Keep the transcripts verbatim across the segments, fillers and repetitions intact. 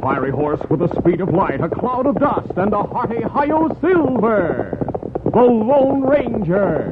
fiery horse with the speed of light, a cloud of dust, and a hearty Hi-Yo Silver, the Lone Ranger.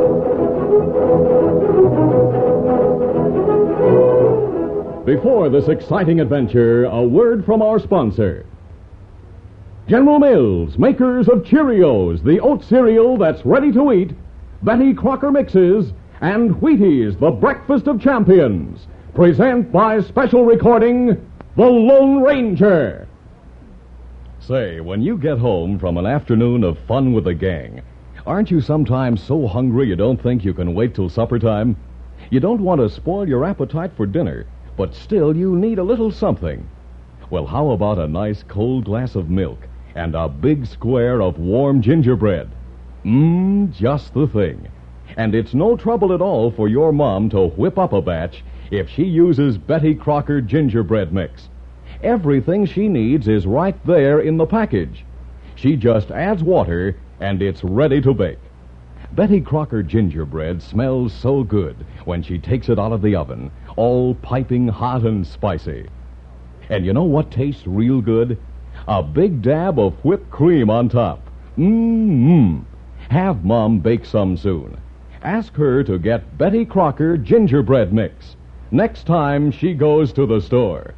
Before this exciting adventure, a word from our sponsor. General Mills, makers of Cheerios, the oat cereal that's ready to eat, Betty Crocker Mixes, and Wheaties, the breakfast of champions, present by special recording, The Lone Ranger. Say, when you get home from an afternoon of fun with the gang, aren't you sometimes so hungry you don't think you can wait till supper time? You don't want to spoil your appetite for dinner, but still you need a little something. Well, how about a nice cold glass of milk and a big square of warm gingerbread? Mmm, just the thing. And it's no trouble at all for your mom to whip up a batch if she uses Betty Crocker gingerbread mix. Everything she needs is right there in the package. She just adds water and it's ready to bake. Betty Crocker gingerbread smells so good when she takes it out of the oven, all piping hot and spicy. And you know what tastes real good? A big dab of whipped cream on top. Mmm. Have Mom bake some soon. Ask her to get Betty Crocker gingerbread mix next time she goes to the store.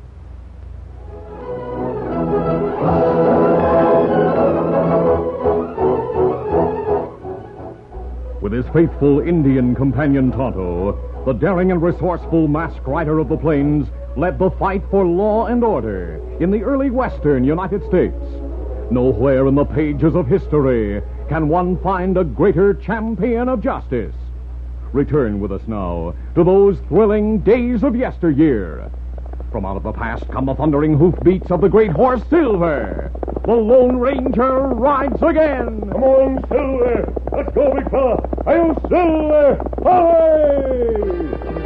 With his faithful Indian companion Tonto, the daring and resourceful masked rider of the plains led the fight for law and order in the early western United States. Nowhere in the pages of history can one find a greater champion of justice. Return with us now to those thrilling days of yesteryear. From out of the past come the thundering hoofbeats of the great horse Silver. The Lone Ranger rides again. Come on, Silver. Let's go, big fella. Hi-yo, Silver. Hooray!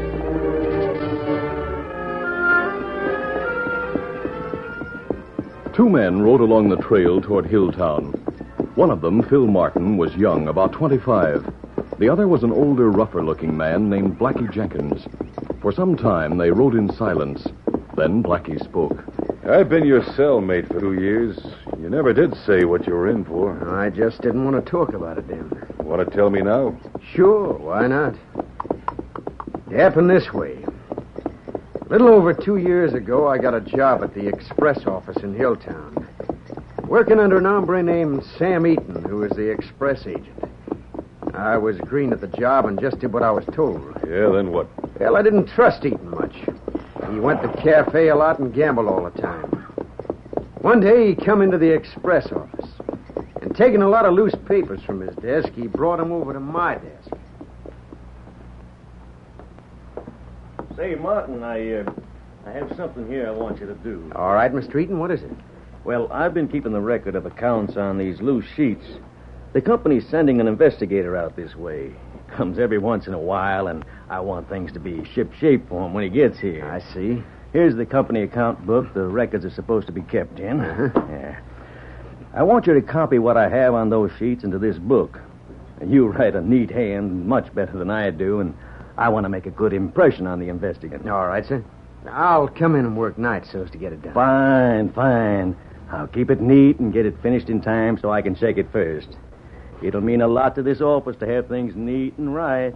Two men rode along the trail toward Hilltown. One of them, Phil Martin, was young, about twenty-five. The other was an older, rougher-looking man named Blackie Jenkins. For some time, they rode in silence. Then Blackie spoke. I've been your cellmate for two years. You never did say what you were in for. I just didn't want to talk about it, then. Want to tell me now? Sure, why not? It happened this way. A little over two years ago, I got a job at the express office in Hilltown, working under an hombre named Sam Eaton, who was the express agent. I was green at the job and just did what I was told. Yeah, then what? Well, I didn't trust Eaton much. He went to cafe a lot and gambled all the time. One day, he come into the express office, and taking a lot of loose papers from his desk, he brought them over to my desk. Say, Martin, I, uh, I have something here I want you to do. All right, Mister Eaton, what is it? Well, I've been keeping the record of accounts on these loose sheets. The company's sending an investigator out this way. Comes every once in a while, and I want things to be ship-shape for him when he gets here. I see. Here's the company account book the records are supposed to be kept in. Uh-huh. Yeah. I want you to copy what I have on those sheets into this book. You write a neat hand, much better than I do, and I want to make a good impression on the investigator. All right, sir. I'll come in and work nights so as to get it done. Fine, fine. I'll keep it neat and get it finished in time so I can check it first. It'll mean a lot to this office to have things neat and right.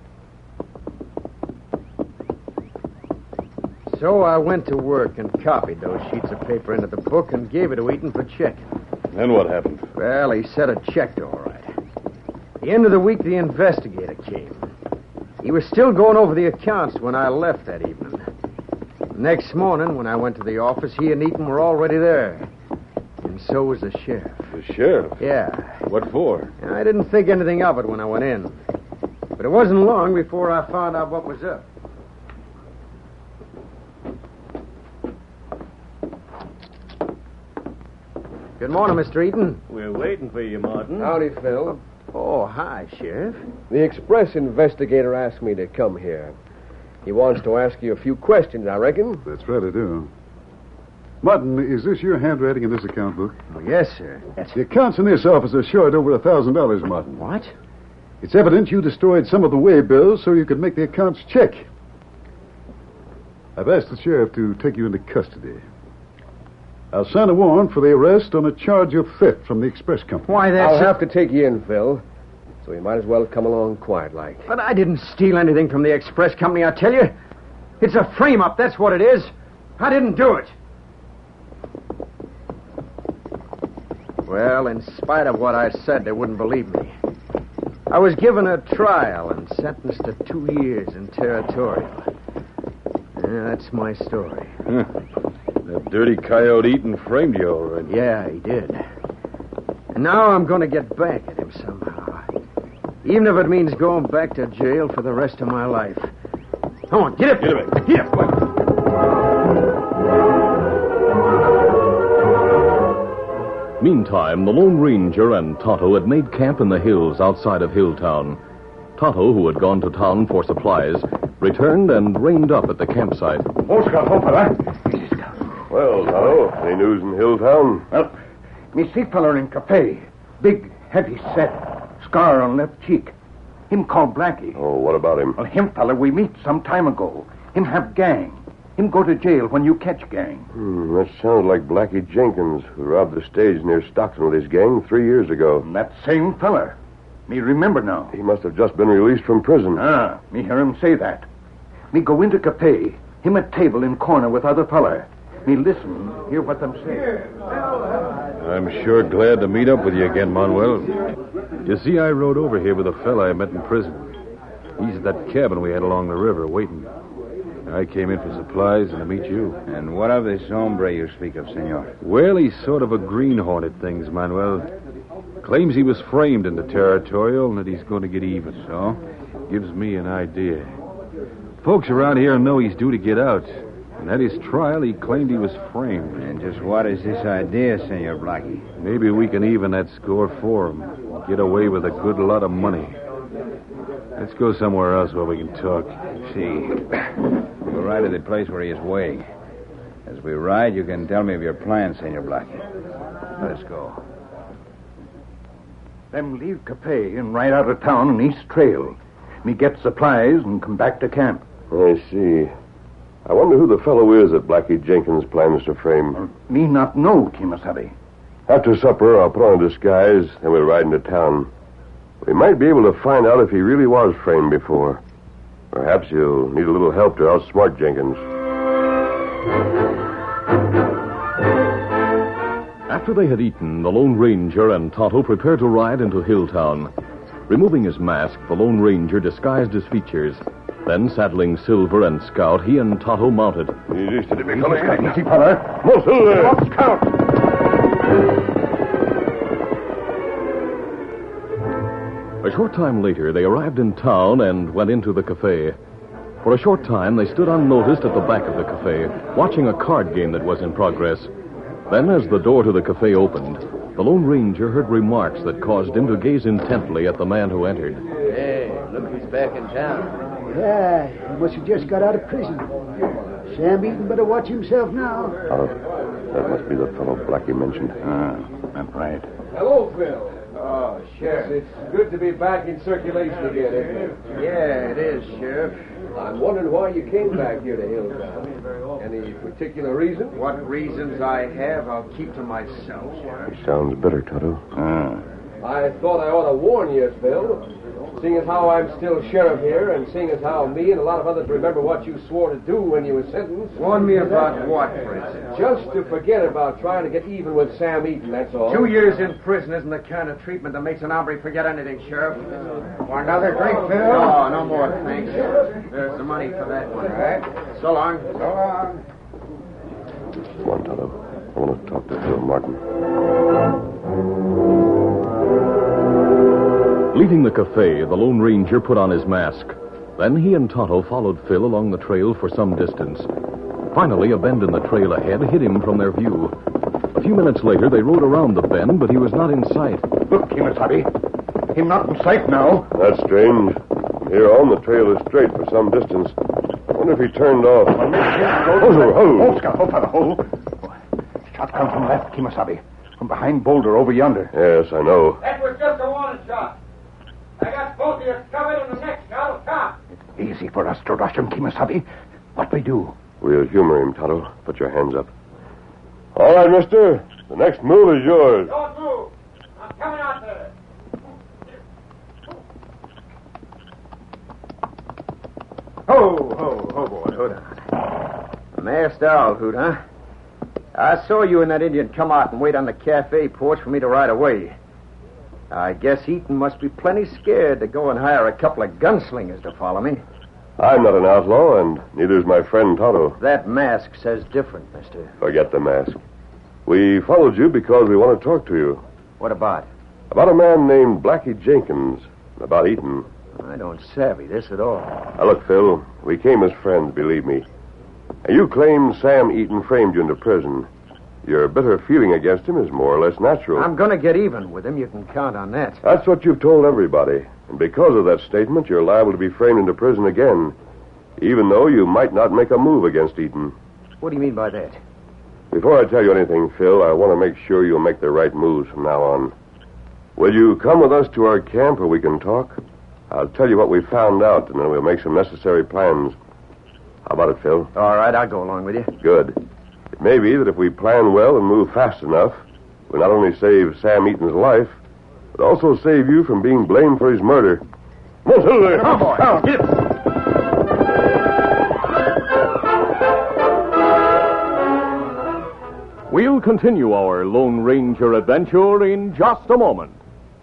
So I went to work and copied those sheets of paper into the book and gave it to Eaton for checking. Then what happened? Well, he said it checked all right. At the end of the week, the investigator came. He was still going over the accounts when I left that evening. Next morning, when I went to the office, he and Eaton were already there. And so was the sheriff. The sheriff? Yeah. What for? I didn't think anything of it when I went in. But it wasn't long before I found out what was up. Good morning, Mister Eaton. We're waiting for you, Martin. Howdy, Phil. Oh, hi, Sheriff. The express investigator asked me to come here. He wants to ask you a few questions, I reckon. That's right, I do. Martin, is this your handwriting in this account book? Oh, yes, sir. That's... The accounts in this office are short over a thousand dollars, Martin. What? It's evident you destroyed some of the way bills so you could make the accounts check. I've asked the sheriff to take you into custody. I'll send a warrant for the arrest on a charge of theft from the express company. Why, that's... I'll have to take you in, Phil. So you might as well come along quiet like. But I didn't steal anything from the express company, I tell you. It's a frame-up, that's what it is. I didn't do it. Well, in spite of what I said, they wouldn't believe me. I was given a trial and sentenced to two years in territorial. Yeah, that's my story. Huh. That dirty coyote Eaton framed you all right. Yeah, he did. And now I'm going to get back at him somehow. Even if it means going back to jail for the rest of my life. Come on, get up. Get up. Get up. Meantime, the Lone Ranger and Tonto had made camp in the hills outside of Hilltown. Tonto, who had gone to town for supplies, returned and reined up at the campsite. Oscar, hold fella. Well, Tonto, any news in Hilltown? Well, me see feller in cafe. Big, heavy set. Scar on left cheek. Him called Blackie. Oh, what about him? Well, him fella we meet some time ago. Him have gang. Him go to jail when you catch gang. Hmm, that sounds like Blackie Jenkins, who robbed the stage near Stockton with his gang three years ago. And that same fella. Me remember now. He must have just been released from prison. Ah, me hear him say that. Me go into cafe. Him at table in corner with other fella. Me listen, hear what them say. I'm sure glad to meet up with you again, Manuel. You see, I rode over here with a fella I met in prison. He's at that cabin we had along the river waiting. I came in for supplies and to meet you. And what of this hombre you speak of, senor? Well, he's sort of a greenhorn at things, Manuel. Claims he was framed in the territorial and that he's going to get even. So? Gives me an idea. Folks around here know he's due to get out. And at his trial, he claimed he was framed. And just what is this idea, Senor Blackie? Maybe we can even that score for him. Get away with a good lot of money. Let's go somewhere else where we can talk. See. We'll ride to the place where he is waiting. As we ride, you can tell me of your plans, Senor Blackie. Let us go. Them leave cafe and ride out of town on East Trail. Me get supplies and come back to camp. I see. I wonder who the fellow is that Blackie Jenkins plans to frame. Me not know, Kimasabi. After supper, I'll put on a disguise, then we'll ride into town. We might be able to find out if he really was framed before. Perhaps you'll need a little help to outsmart Jenkins. After they had eaten, the Lone Ranger and Tonto prepared to ride into Hilltown. Removing his mask, the Lone Ranger disguised his features. Then, saddling Silver and Scout, he and Tonto mounted. Easy, fella. More Silver! Scout! A short time later, they arrived in town and went into the cafe. For a short time, they stood unnoticed at the back of the cafe, watching a card game that was in progress. Then, as the door to the cafe opened, the Lone Ranger heard remarks that caused him to gaze intently at the man who entered. Hey, look who's back in town. Yeah, he must have just got out of prison. Sam Eaton better watch himself now. Oh, that must be the fellow Blackie mentioned. Ah, that's right. Hello, Phil. Oh, Sheriff. It's good to be back in circulation again, isn't it? Yeah, it is, Sheriff. I'm wondering why you came back here to Hilltown. Any particular reason? What reasons I have, I'll keep to myself, Sheriff. He sounds bitter, Tonto. Ah. I thought I ought to warn you, Phil. Seeing as how I'm still sheriff here, and seeing as how me and a lot of others remember what you swore to do when you were sentenced. Warn me about what, for instance? Just to forget about trying to get even with Sam Eaton, that's all. Two years in prison isn't the kind of treatment that makes an hombre forget anything, Sheriff. Want another drink, Phil? No, no more, thanks. There's the money for that one. All right. So long. So long. Come on, Tonto. I want to talk to Phil Martin. Leaving the cafe, the Lone Ranger put on his mask. Then he and Tonto followed Phil along the trail for some distance. Finally, a bend in the trail ahead hid him from their view. A few minutes later, they rode around the bend, but he was not in sight. Look, Kimasabi. Him not in sight now. That's strange. From here on, the trail is straight for some distance. I wonder if he turned off. Hold, hold. Scout. Hold, fella, hold. Shot come from left, Kimasabi. From behind Boulder over yonder. Yes, I know. That was just a warning shot. I got both of you covered in the neck, Scout. Top. It's easy for us to rush him, Kimasabi. What we do? We'll humor him, Tonto. Put your hands up. All right, mister. The next move is yours. Don't move. I'm coming out there. Ho, ho, ho, boy. Hold on. Masked owl, Hoot, huh? I saw you and that Indian come out and wait on the cafe porch for me to ride away. I guess Eaton must be plenty scared to go and hire a couple of gunslingers to follow me. I'm not an outlaw, and neither is my friend Tonto. That mask says different, mister. Forget the mask. We followed you because we want to talk to you. What about? About a man named Blackie Jenkins. About Eaton. I don't savvy this at all. Now, look, Phil, we came as friends, believe me. You claim Sam Eaton framed you into prison. Your bitter feeling against him is more or less natural. I'm going to get even with him. You can count on that. That's what you've told everybody. And because of that statement, you're liable to be framed into prison again, even though you might not make a move against Eaton. What do you mean by that? Before I tell you anything, Phil, I want to make sure you'll make the right moves from now on. Will you come with us to our camp where we can talk? I'll tell you what we found out, and then we'll make some necessary plans. How about it, Phil? All right, I'll go along with you. Good. It may be that if we plan well and move fast enough, we'll not only save Sam Eaton's life, but also save you from being blamed for his murder. Come on, Phil, there. Come on, boy. Now, get it. We'll continue our Lone Ranger adventure in just a moment.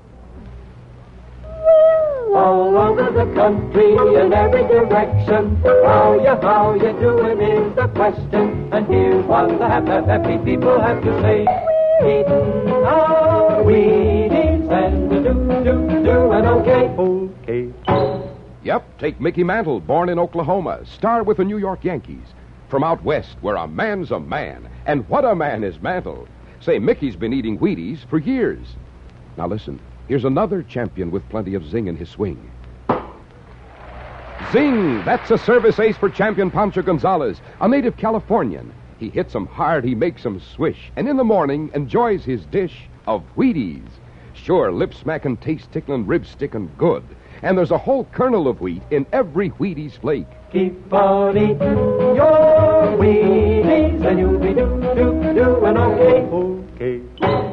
All over the country in every direction, how you, how you doing is the question. And here's what the happy, happy people have to say. Eating our Wheaties and do, do, doing okay. Okay. Yep, take Mickey Mantle, born in Oklahoma, star with the New York Yankees. From out west, where a man's a man. And what a man is Mantle. Say, Mickey's been eating Wheaties for years. Now listen. Here's another champion with plenty of zing in his swing. Zing! That's a service ace for champion Pancho Gonzalez, a native Californian. He hits 'em hard, he makes 'em swish, and in the morning enjoys his dish of Wheaties. Sure, lip smacking, taste tickling, rib sticking good. And there's a whole kernel of wheat in every Wheaties flake. Keep on eating your Wheaties and you'll be do, do, doing okay. Okay.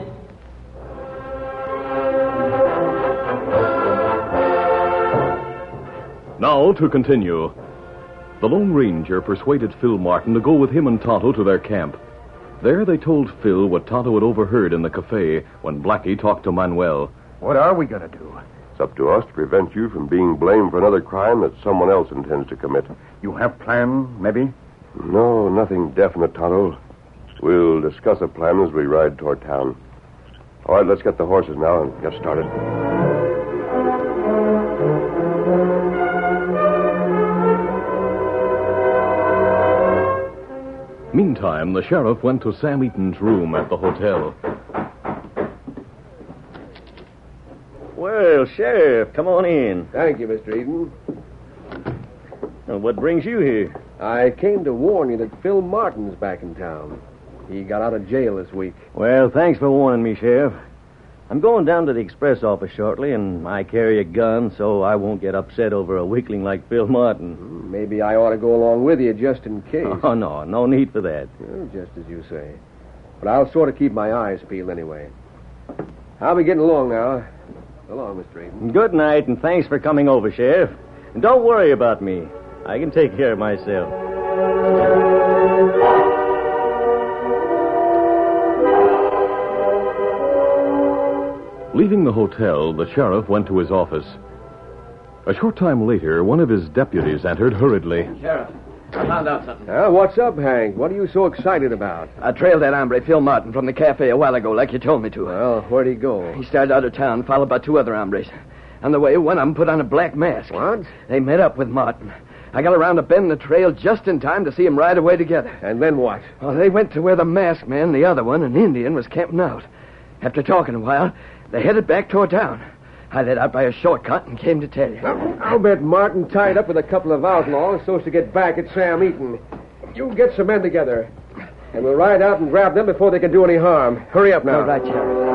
Now, to continue. The Lone Ranger persuaded Phil Martin to go with him and Tonto to their camp. There they told Phil what Tonto had overheard in the cafe when Blackie talked to Manuel. What are we going to do? It's up to us to prevent you from being blamed for another crime that someone else intends to commit. You have plan, maybe? No, nothing definite, Tonto. We'll discuss a plan as we ride toward town. All right, let's get the horses now and get started. Meantime, the sheriff went to Sam Eaton's room at the hotel. Well, Sheriff, come on in. Thank you, Mister Eden. Now, what brings you here? I came to warn you that Phil Martin's back in town. He got out of jail this week. Well, thanks for warning me, Sheriff. I'm going down to the express office shortly, and I carry a gun, so I won't get upset over a weakling like Phil Martin. Maybe I ought to go along with you just in case. Oh, no, no need for that. Well, just as you say. But I'll sort of keep my eyes peeled anyway. I'll be getting along now. So long, Mister Eden. Good night, and thanks for coming over, Sheriff. And don't worry about me. I can take care of myself. Leaving the hotel, the sheriff went to his office. A short time later, one of his deputies entered hurriedly. Sheriff, I found out something. Uh, what's up, Hank? What are you so excited about? I trailed that hombre, Phil Martin, from the cafe a while ago, like you told me to. Well, where'd he go? He started out of town, followed by two other hombres. On the way, one of them put on a black mask. What? They met up with Martin. I got around a bend in the trail just in time to see them ride away together. And then what? Well, they went to where the masked man, the other one, an Indian, was camping out. After talking a while, they headed back toward town. I let out by a shortcut and came to tell you. Well, I'll bet Martin tied up with a couple of outlaws so as to get back at Sam Eaton. You get some men together, and we'll ride out and grab them before they can do any harm. Hurry up now. All right, Sheriff.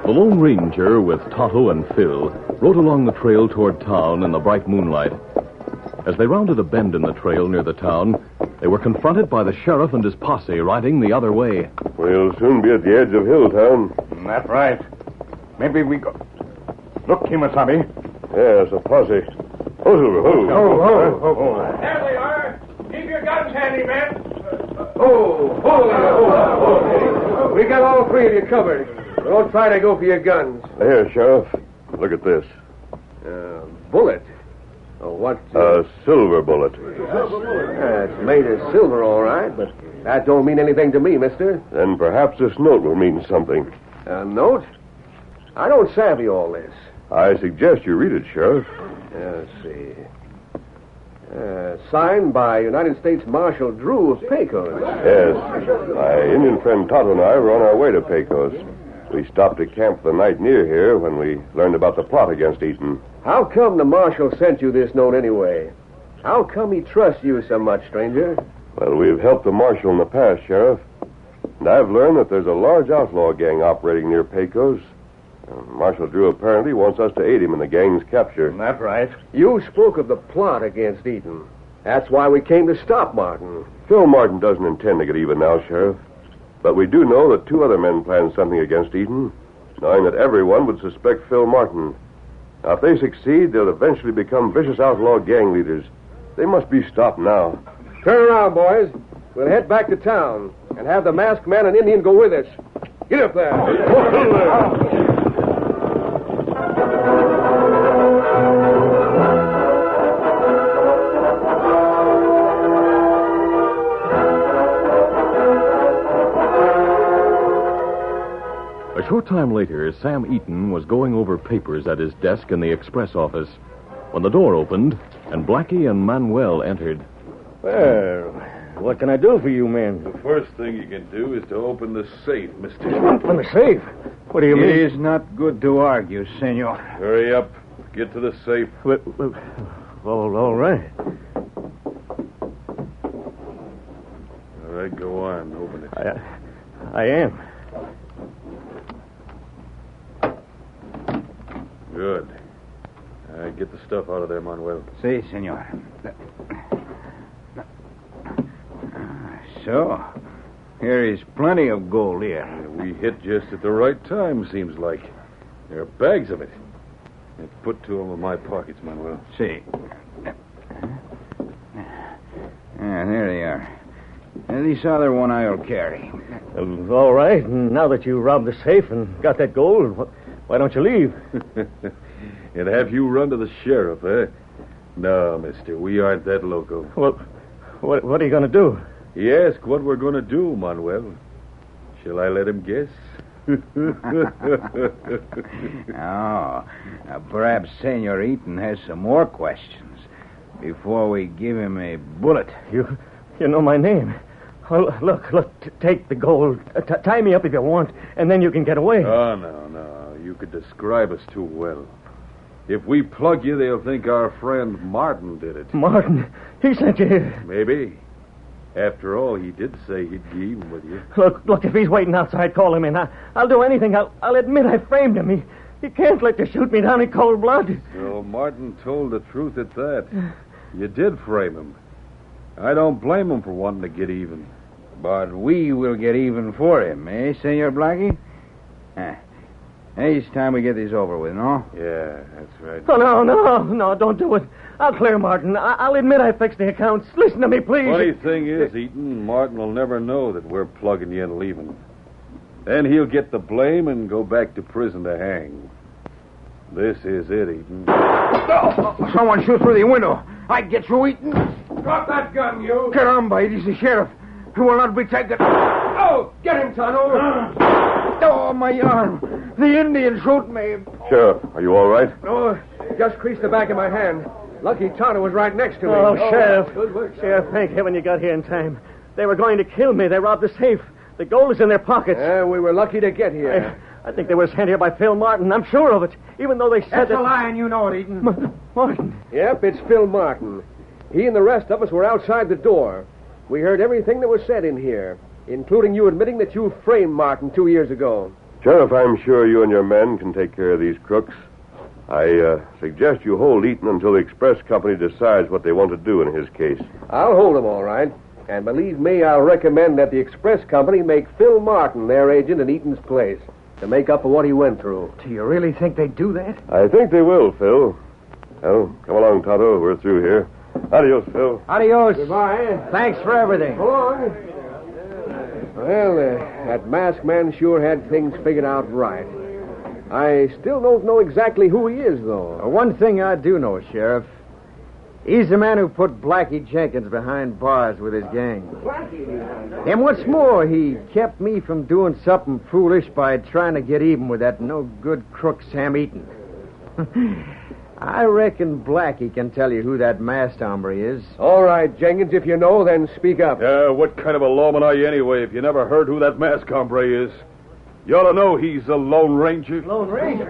The Lone Ranger, with Tonto and Phil, rode along the trail toward town in the bright moonlight. As they rounded a bend in the trail near the town, they were confronted by the sheriff and his posse riding the other way. We'll soon be at the edge of Hilltown. That's right. Maybe we go... Look, Kimasabi. Yes, a posse. Oh, Silver, ho. Oh, oh, oh, oh. There they are. Keep your guns handy, men. Oh, hold it, hold it. We got all three of you covered. Don't try to go for your guns. Here, Sheriff. Look at this. Uh, bullet. Oh, what? A silver bullet. Uh, it's made of silver, all right, but that don't mean anything to me, mister. Then perhaps this note will mean something. A note? I don't savvy all this. I suggest you read it, Sheriff. Let's see. Uh, signed by United States Marshal Drew of Pecos. Yes. My Indian friend Tonto and I were on our way to Pecos. We stopped to camp for the night near here when we learned about the plot against Eaton. How come the marshal sent you this note anyway? How come he trusts you so much, stranger? Well, we've helped the marshal in the past, Sheriff. And I've learned that there's a large outlaw gang operating near Pecos. Uh, Marshal Drew apparently wants us to aid him in the gang's capture. That's right. You spoke of the plot against Eaton. That's why we came to stop Martin. Phil Martin doesn't intend to get even now, Sheriff. But we do know that two other men planned something against Eaton, knowing that everyone would suspect Phil Martin. Now, if they succeed, they'll eventually become vicious outlaw gang leaders. They must be stopped now. Turn around, boys. We'll head back to town and have the masked man and Indian go with us. Get up there. A short time later, Sam Eaton was going over papers at his desk in the express office when the door opened and Blackie and Manuel entered. Well, what can I do for you men? The first thing you can do is to open the safe, mister. Open the safe? What do you mean? It is not good to argue, senor. Hurry up. Get to the safe. Well, well, all, all right. All right, go on. Open it. I, I am. Good. All right, get the stuff out of there, Manuel. Si, senor. So, there is plenty of gold here. Yeah, we hit just at the right time, seems like. There are bags of it. Let's put two of them in my pockets, Manuel. See. Yeah, there they are. And this other one I'll carry. Uh, all right. Now that you robbed the safe and got that gold, why don't you leave? And have you run to the sheriff, eh? No, mister, we aren't that loco. Well, what, what are you going to do? He asked what we're going to do, Manuel. Shall I let him guess? oh, now perhaps Senor Eaton has some more questions before we give him a bullet. You you know my name. Oh, look, look, t- take the gold. Uh, t- tie me up if you want, and then you can get away. Oh, no, no. You could describe us too well. If we plug you, they'll think our friend Martin did it. Martin? He sent you here. Maybe. After all, he did say he'd be even with you. Look, look, if he's waiting outside, call him in. I, I'll do anything. I'll, I'll admit I framed him. He, he can't let you shoot me down in cold blood. So Martin told the truth at that. You did frame him. I don't blame him for wanting to get even. But we will get even for him, eh, Senor Blackie? Ah. Hey, it's time we get this over with, no? Yeah, that's right. Oh, no, no, no, don't do it. I'll clear Martin. I- I'll admit I fixed the accounts. Listen to me, please. Funny thing is, Eaton, Martin will never know that we're plugging you and leaving. Then he'll get the blame and go back to prison to hang. This is it, Eaton. Oh, someone shoot through the window. I get you, Eaton. Drop that gun, you. Caramba, it is the sheriff. He will not be taken. Oh, get him, Tonto. Oh, my arm. The Indian shoot me. Sheriff, are you all right? Oh, just creased the back of my hand. Lucky Tonto was right next to me. Oh, Sheriff. Good work, Sheriff, thank heaven you got here in time. They were going to kill me. They robbed the safe. The gold is in their pockets. Yeah, we were lucky to get here. I, I think they were sent here by Phil Martin. I'm sure of it. Even though they said That's that... a lie, and you know it, Eaton. M- Martin. Yep, it's Phil Martin. He and the rest of us were outside the door. We heard everything that was said in here, including you admitting that you framed Martin two years ago. Sheriff, I'm sure you and your men can take care of these crooks. I uh, suggest you hold Eaton until the express company decides what they want to do in his case. I'll hold him, all right. And believe me, I'll recommend that the express company make Phil Martin their agent in Eaton's place to make up for what he went through. Do you really think they'd do that? I think they will, Phil. Well, come along, Tonto. We're through here. Adios, Phil. Adios. Goodbye. Thanks for everything. Go on. Well, uh, that masked man sure had things figured out right. I still don't know exactly who he is, though. Uh, one thing I do know, Sheriff. He's the man who put Blackie Jenkins behind bars with his gang. And what's more, he kept me from doing something foolish by trying to get even with that no-good crook Sam Eaton. I reckon Blackie can tell you who that masked hombre is. All right, Jenkins, if you know, then speak up. Uh, what kind of a lawman are you anyway if you never heard who that masked hombre is? You ought to know he's the Lone Ranger. Lone Ranger?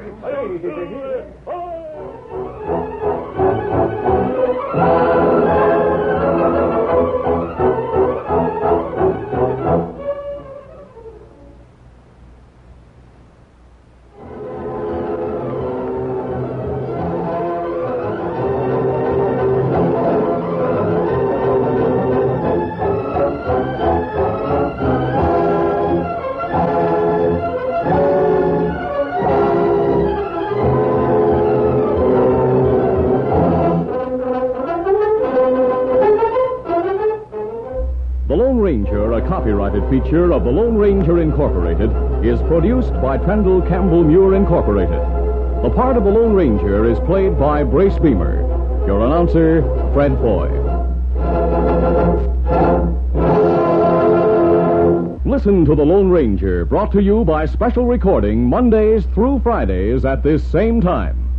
Copyrighted feature of the Lone Ranger Incorporated is produced by Trendle Campbell Muir Incorporated. The part of the Lone Ranger is played by Brace Beamer. Your announcer, Fred Foy. Listen to the Lone Ranger, brought to you by special recording Mondays through Fridays at this same time.